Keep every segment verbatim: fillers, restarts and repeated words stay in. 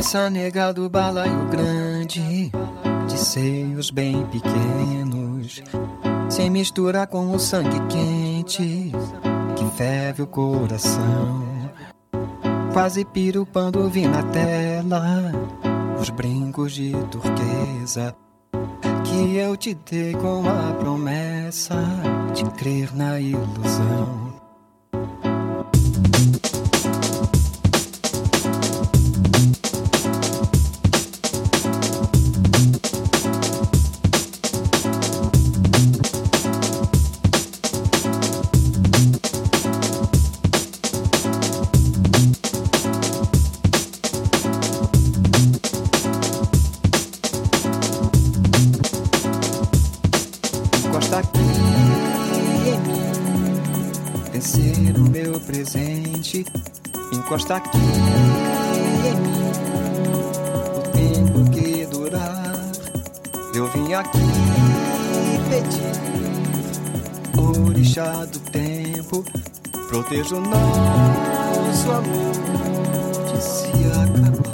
Essa nega do balaio grande, de seios bem pequenos, sem mistura com o sangue quente que ferve o coração. Quase pirupando vi na tela os brincos de turquesa que eu te dei com a promessa de crer na ilusão. Encosta aqui em mim, vencer o meu presente. Encosta aqui em mim, o tempo que durar. Eu vim aqui pedir, orixá do tempo, proteja o nosso amor de se acabar.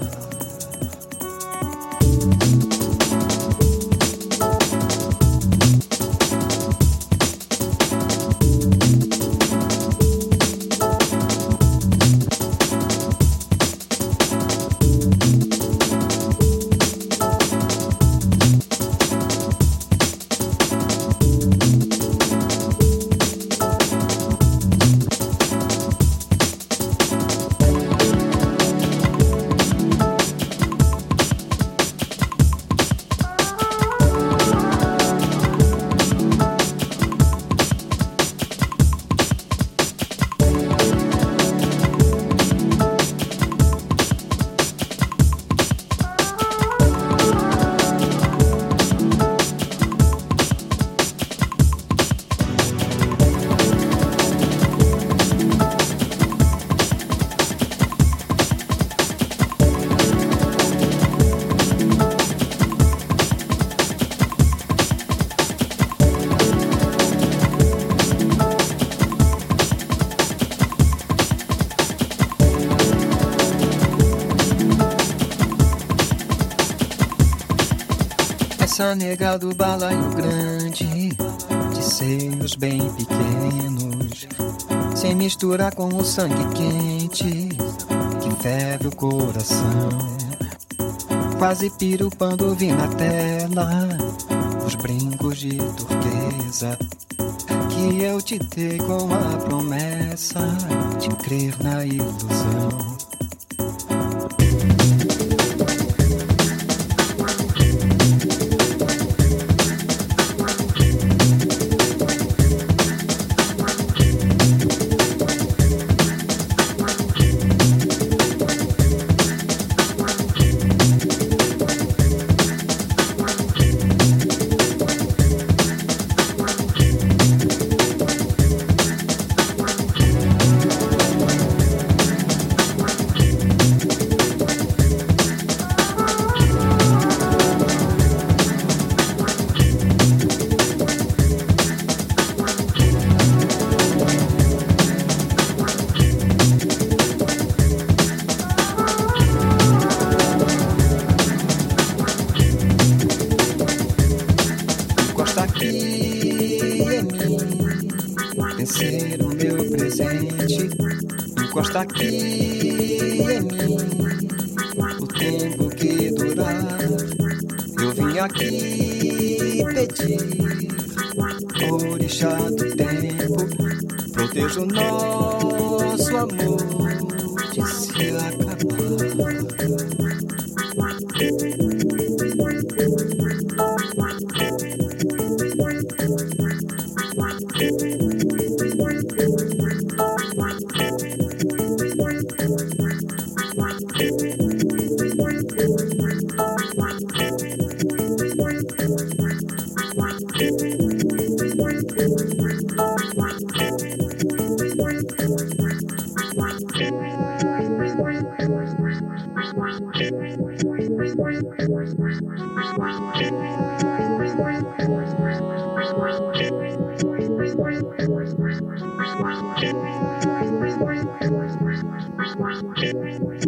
Essa nega do balaio grande, de seios bem pequenos, sem mistura com o sangue quente que ferve o coração. Quase pirupando vi na tela os brincos de turquesa que eu te dei com a promessa de crer na ilusão. Vencer o meu presente. Encosta aqui em mim, o tempo que durar. Eu vim aqui pedir, orixá do tempo, proteja o nosso amor de se acabar. Thank you.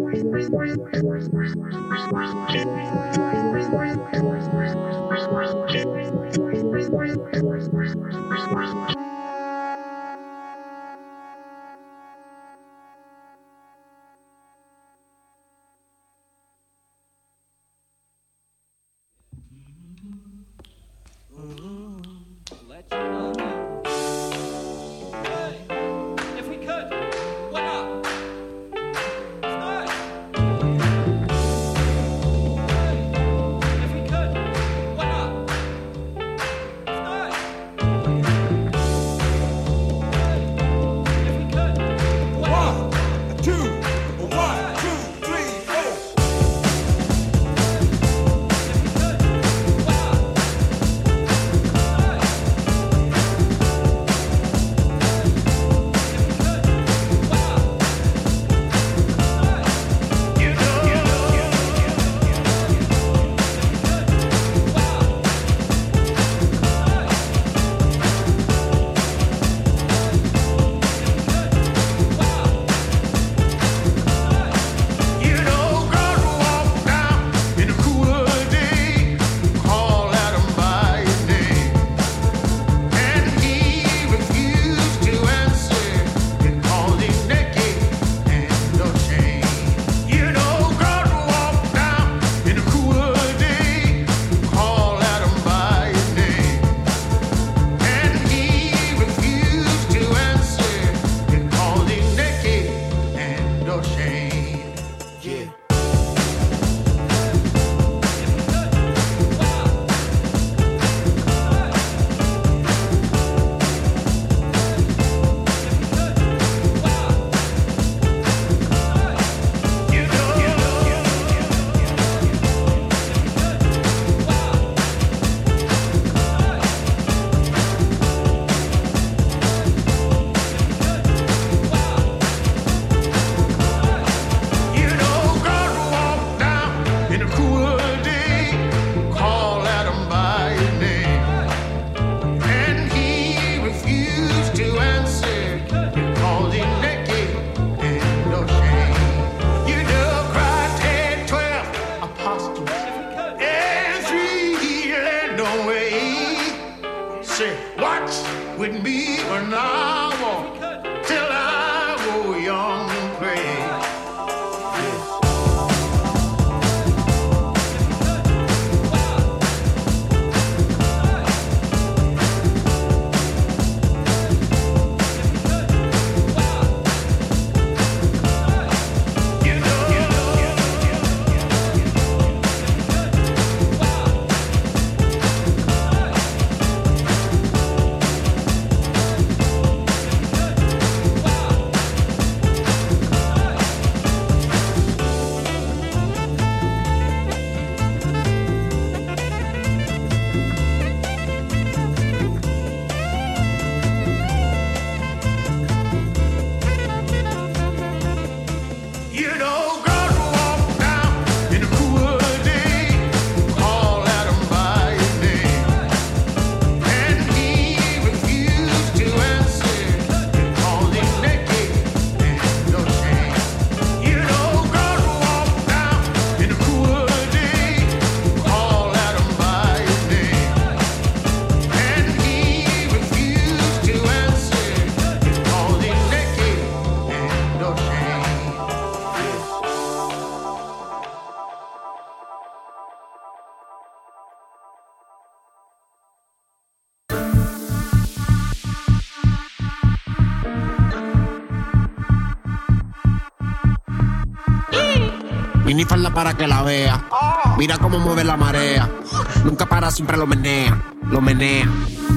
Minifalda para que la vea. Mira cómo mueve la marea. Nunca para, siempre lo menea. Lo menea.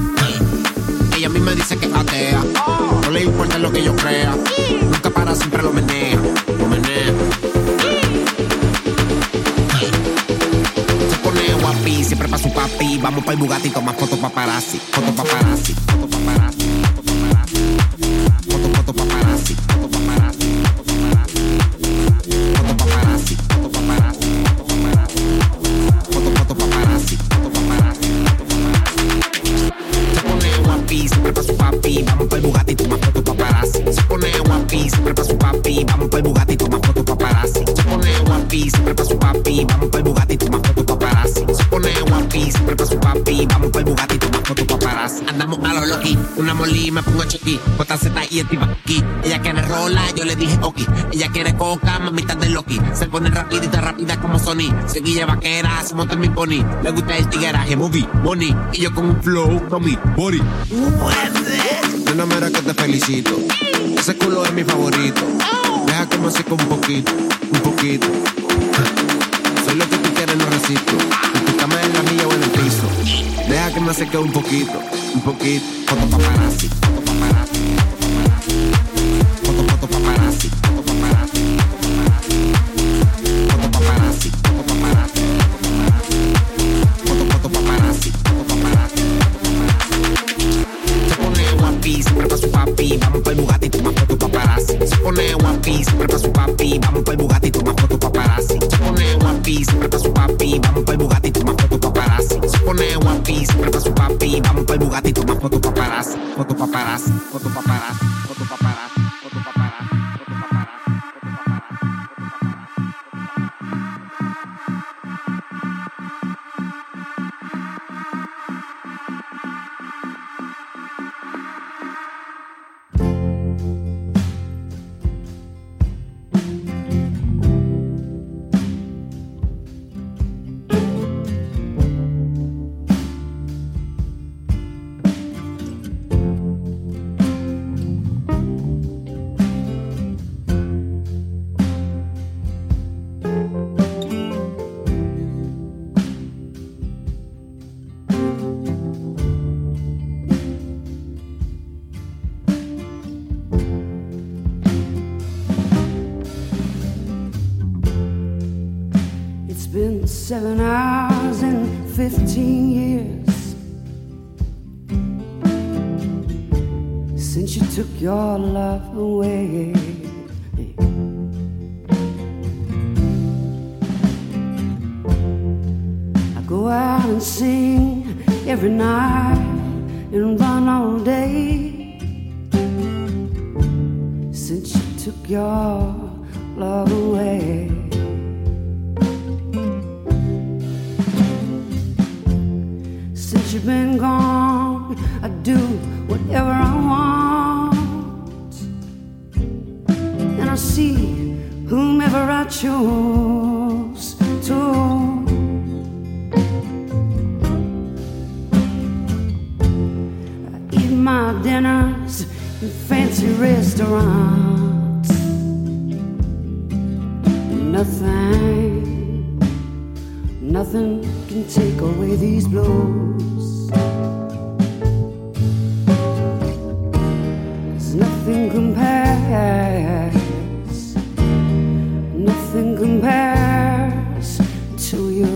Ella a mí me dice que es atea. No le importa lo que yo crea. Nunca para, siempre lo menea. Lo menea. Se pone guapi, siempre pa' su papi. Vamos pa' el Bugatti, toma foto paparazzi. Foto paparazzi. Foto paparazzi. Foto paparazzi. Foto, foto paparazzi. Foto paparazzi. Foto paparazzi. Foto paparazzi. Foto, foto paparazzi. Foto paparazzi. Se pone guapi, siempre pa' su papi. Vamos pa' el Bugatti, toma foto paparazzi. Se pone guapi, siempre pa' su papi. Vamos pa' el Bugatti, toma foto paparazzi. Se pone guapi, siempre pa' su papi. Vamos pa'l Bugatti, toma foto paparazzi. Se pone guapi, siempre pa' su papi. Vamos pa'l Bugatti, toma foto paparazzi. Andamos a lo loqui, una molí, me pongo choqui. J Z y Steve aquí. Ella quiere rola, yo le dije ok. Ella quiere coca, mamita de Loki. Se pone rapidita, rápida como Sony. Seguilla vaquera, se monta en mi pony. Le gusta el tigueraje, movie, money. Y yo con un flow, Tommy, body. Nena, mira que te felicito. Ese culo es mi favorito. Deja que me seque un poquito, un poquito. Soy lo que tú quieres, no resisto. En tu cama, en la mía o en el piso. Deja que me seque un poquito, un poquito. Foto paparazzi, foto paparazzi, foto foto paparazzi, foto paparazzi, foto paparazzi, foto paparazzi, foto foto paparazzi, foto paparazzi. Se pone guapi, siempre pa' su papi. Vamos pa'l Bugatti, toma foto paparazzi. Se pone guapi, siempre pa' su papi. Vamos pa'l Bugatti, toma foto paparazzi. Se pone guapi, siempre pa' su papi. Vamos pa'l Bugatti, toma foto paparazzi. Se pone guapi, siempre pa' su papi. Vamos pa'l Bugatti, toma foto paparazzi. Foto paparazzi, foto paparazzi, foto paparazzi, foto paparazzi, foto paparazzi. Seven hours and fifteen years since you took your love away. I go out and sing every night and run all day since you took your love away. You've been gone, I do whatever I want, and I see whomever I choose to. I eat my dinners in fancy restaurants. Nothing, nothing can take away these blues. Nothing compares, nothing compares to you.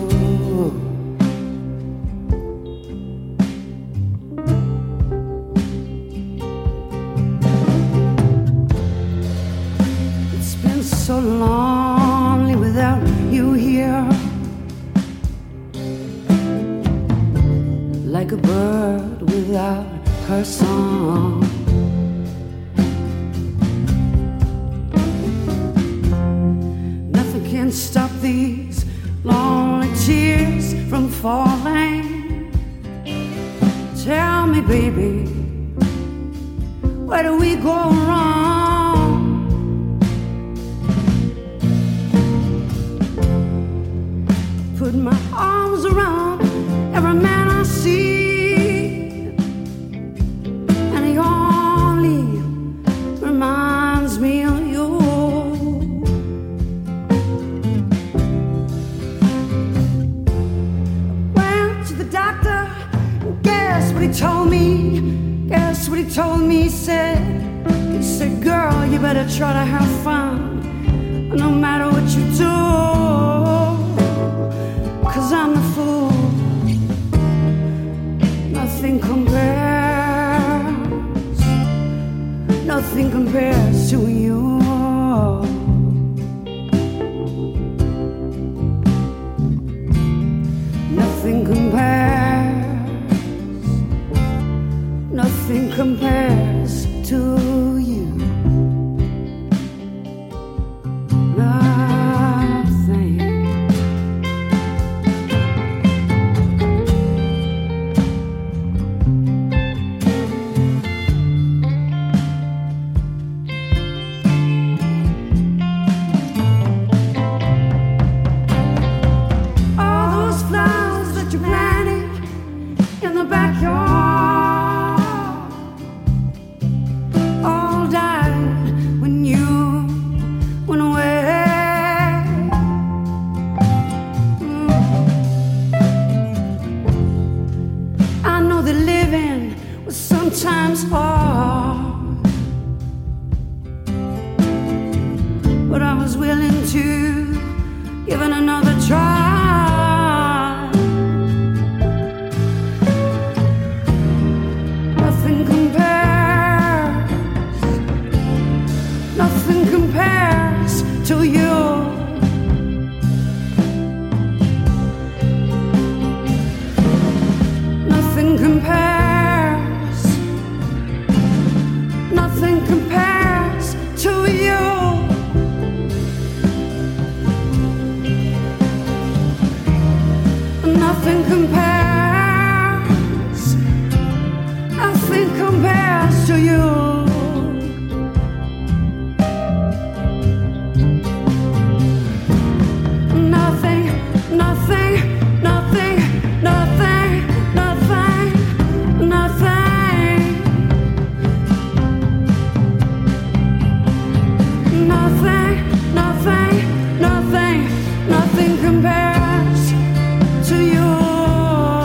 It's been so lonely without you here, like a bird without her song. Can't stop these lonely tears from falling. Tell me, baby, where do we go wrong? Put my arms around every man I see, and he only reminds me of you. He told me, guess what he told me, he said, he said, girl, you better try to have fun, no matter what you do, 'cause I'm the fool, nothing compares, nothing compares to you. Nothing compares, nothing compares to you. I was willing to give it another try. Nothing compares, nothing compares to you. Nothing compares, nothing compares to you. Nothing compares, nothing compares to you. Nothing, nothing, nothing, nothing, nothing, nothing. Nothing, nothing, nothing, nothing compares to you.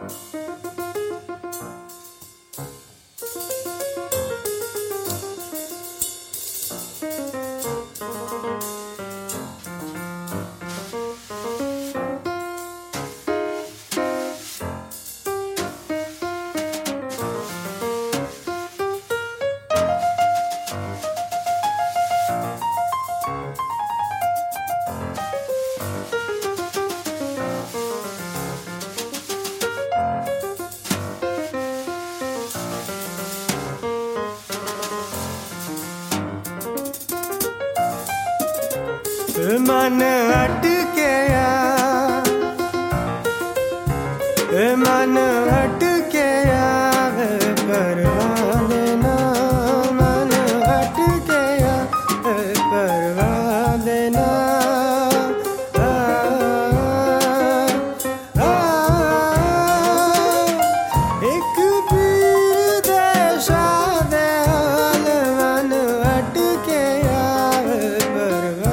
मन अटकेया मन अटकेया करवा देना मन अटकेया करवा देना आ, आ, एक पीर देशा दे मन अटकेया करवा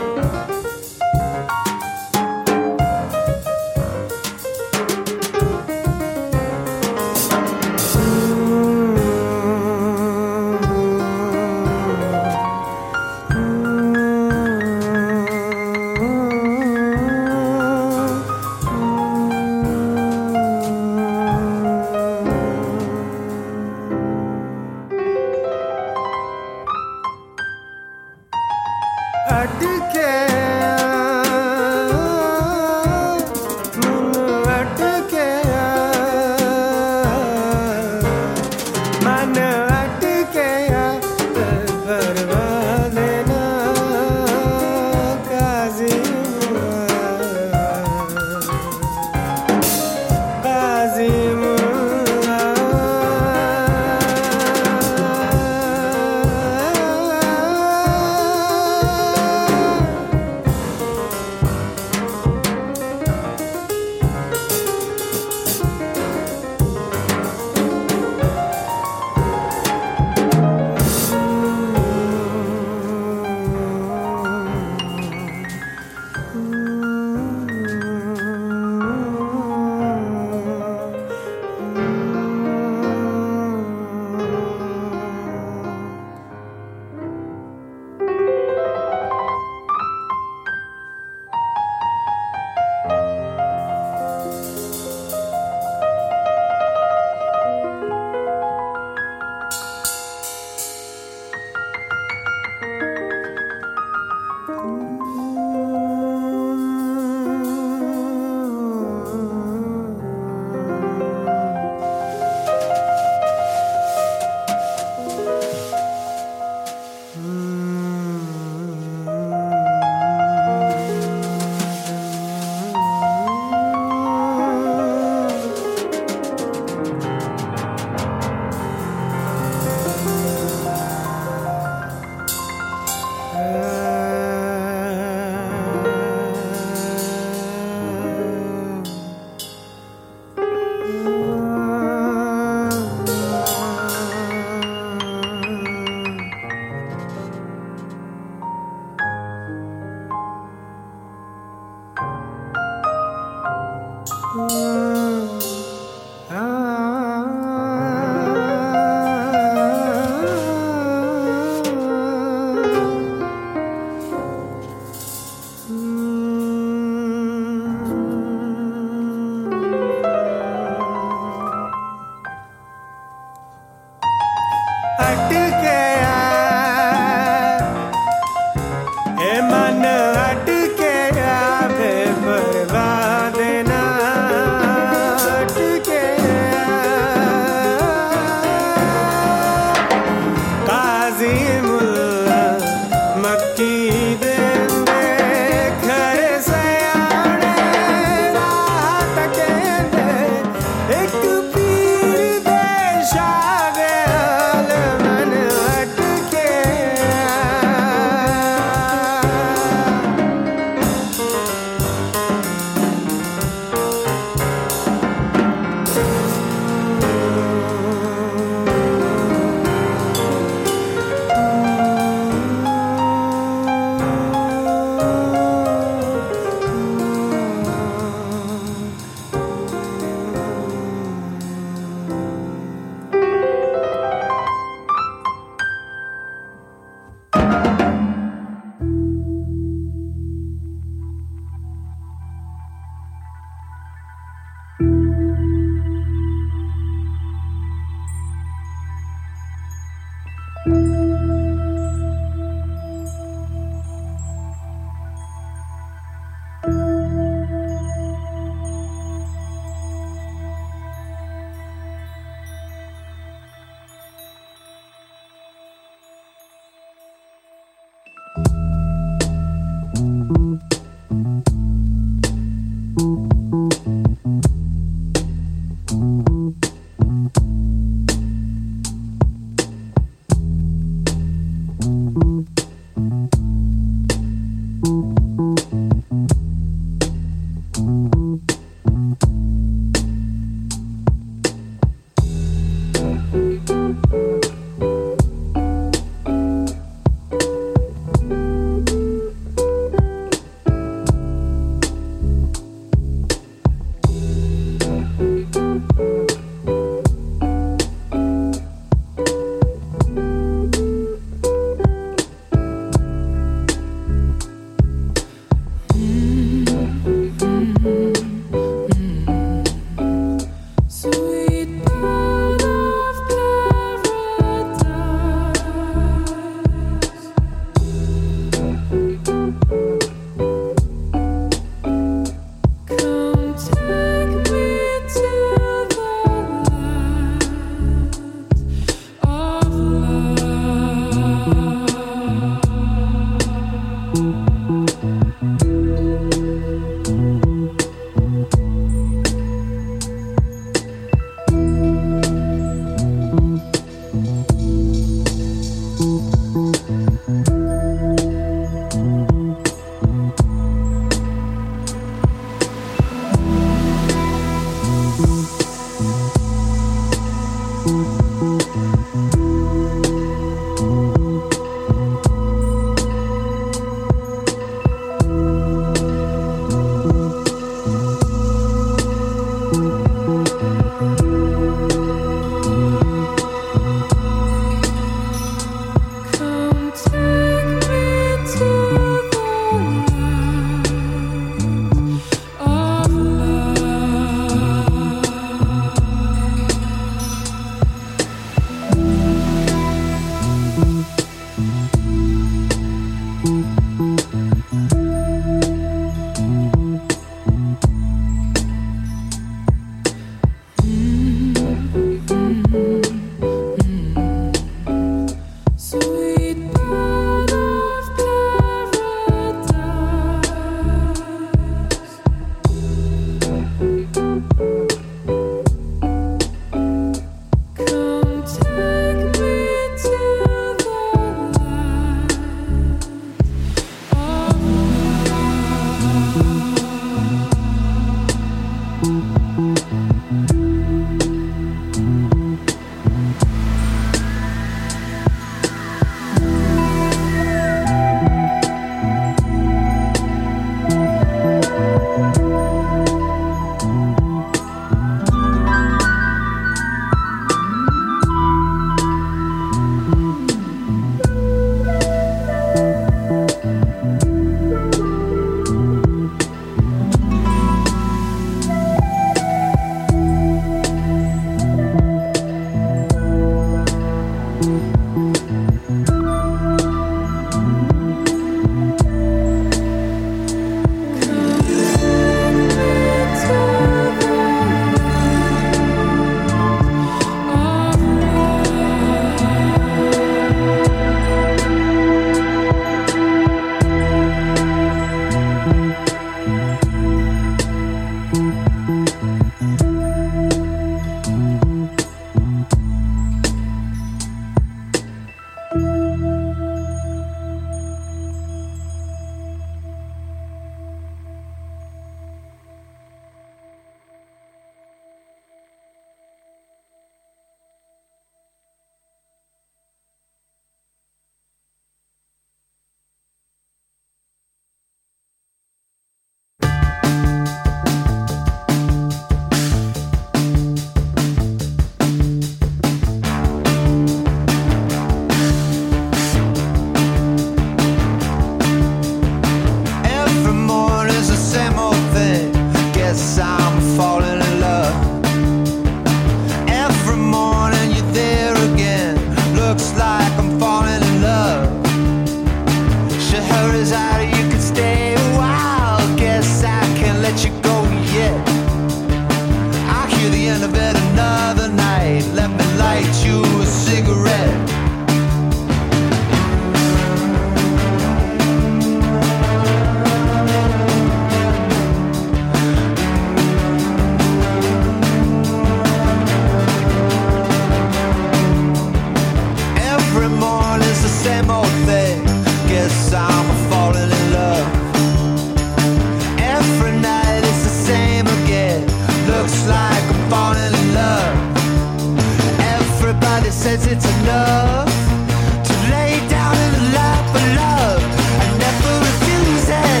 enough to lay down in the lap of love. I never refuse it.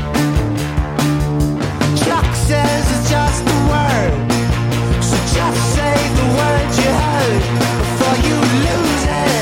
Chuck says it's just a word, so just say the words you heard before you lose it.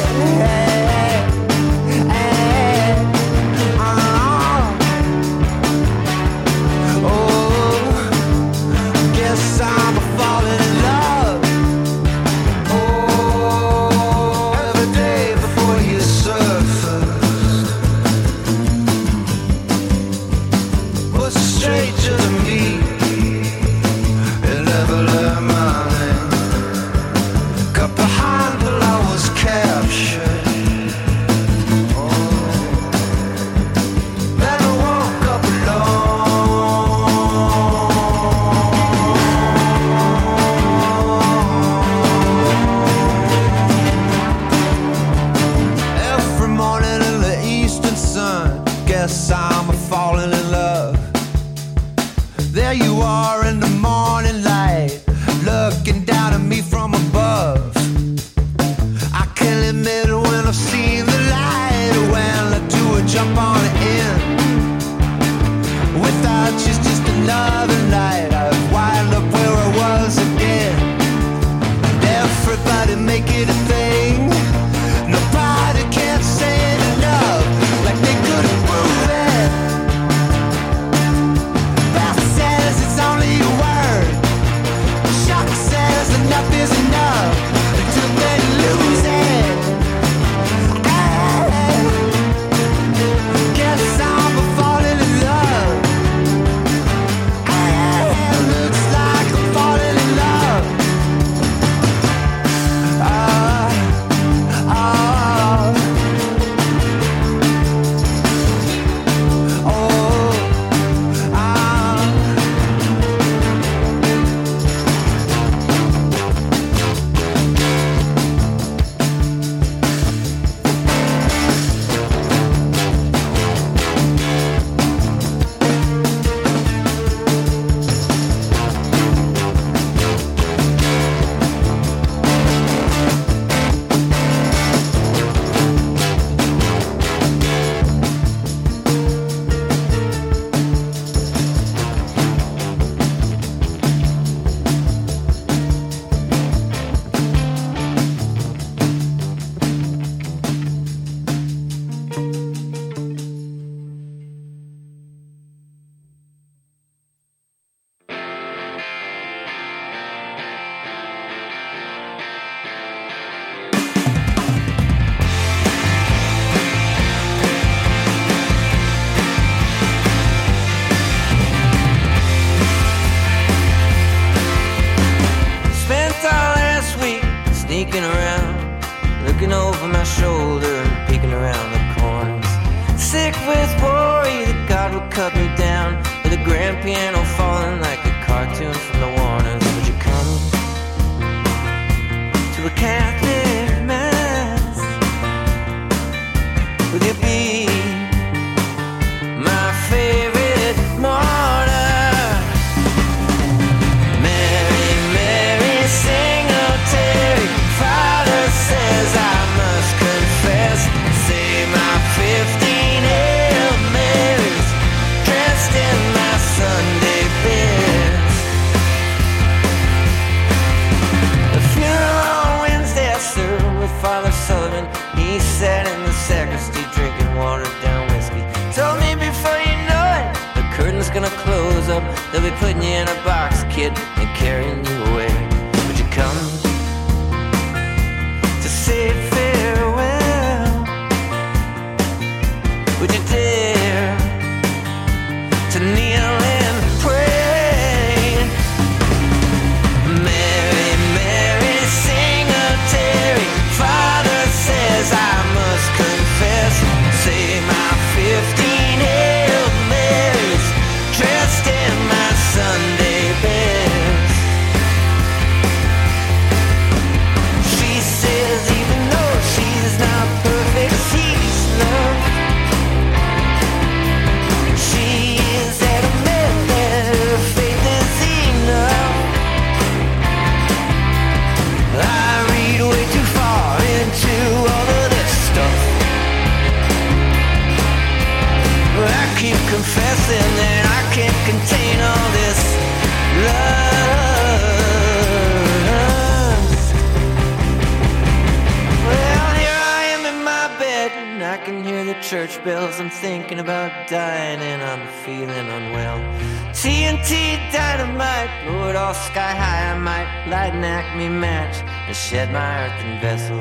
I'm falling in love. There you are in the morning light, looking down at me from above. I can't admit when I've seen the light, when I do a jump on it in. Without you's just another night, I've wind up where I was again. Everybody make it a thing. Nobody can say it enough, like they could have proved it. Beth says it's only a word. Chuck says enough is enough until they lose it. Hey, guess I'm falling in love. Hey, looks like I'm falling in love. Ah, ah. Sneaking around, looking over my shoulder and peeking around the corners. Sick with worry that God will cut me down, with a grand piano falling like a cartoon from the Warners. Would you come to a Catholic mass? Would you be my favorite martyr? Mary, Mary, sing a Terry. Father says I must confess, say my fifteen Hail Marys, dressed in my Sunday best. The funeral on Wednesday I served with Father Sullivan. He sat in the sacristy drinking watered down whiskey. Told me before you know it, the curtain's gonna close up. They'll be putting you in a box, kid, and carrying you away. Would you come to say farewell? Would you dare to kneel and pray? Mary, Mary, sing a Terry. Father says I must confess, say my fifteen Hail Marys, dressed in my Sunday best. church bells. I'm thinking about dying and I'm feeling unwell. T N T dynamite, blow it all sky high. I might light an Acme match and shed my earthen vessel.